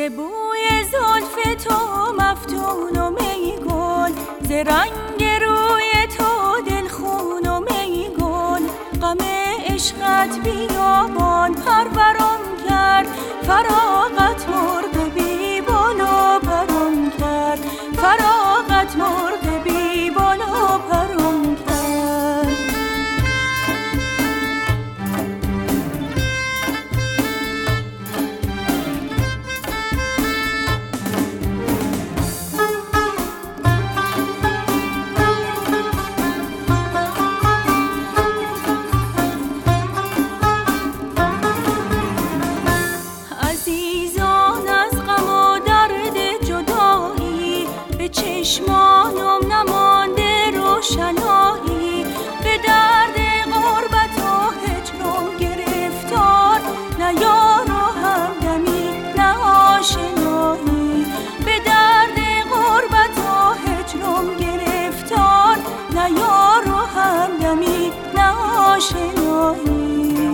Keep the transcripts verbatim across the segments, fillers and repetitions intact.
بوی زلف تو مفتون و می گل، ز رنگ روی تو دلخون و می گل. غم عشقت بیابان پرورم کرد، فراغت مرغ بی بال و پرم کرد، فراغت مرغ بی بال و پرم کرد. چشمانم نمانده روشنایی، به درد غربت و هجرم گرفتار، نه یار و همدمی نه آشنایی. به درد غربت و هجرم گرفتار، نه یار و همدمی نه آشنایی.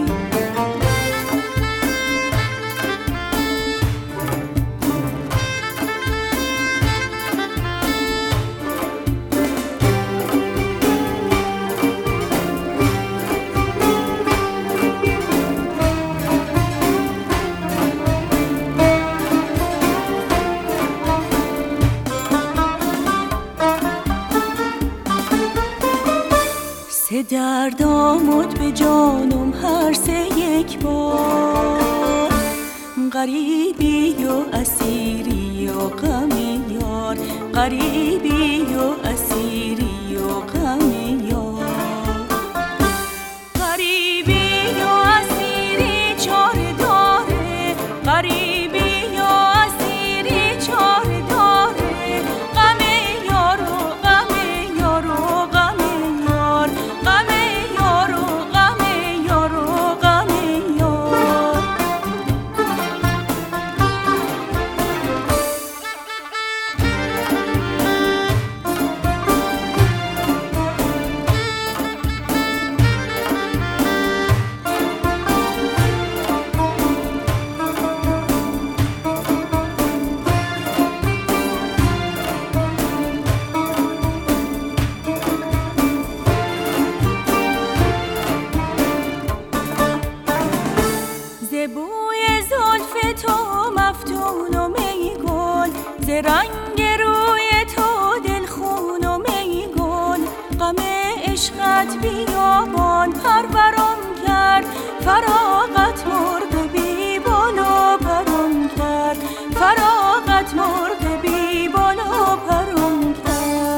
سه درد آمد به جانم هر سه یک بار، غریبی و اسیری و غم یار، غریبی و اسیری و غم یار. غریبی و اسیری چاره داره، غریبی و اسیری چاره داره. غم یار و غم یار و غم یار، غم یار و غم یار و غم یار. بوی زلف تو مفتون و می گل، ز رنگ روی تو دلخون و می گل. غم عشقت بیابان پرورم کرد، فراغت مرغ بی بال و پرم کرد، فراغت مرغ بی بال و پرم کرد.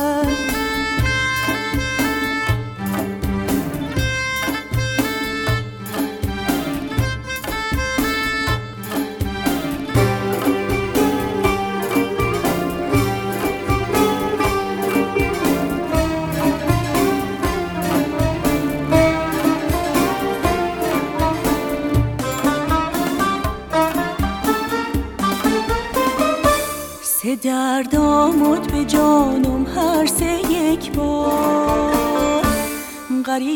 سه درد آمد به جانم هر سه یک بار،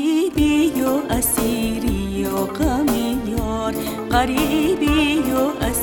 غریبی و اسیری و غم یار، غریبی و اسیری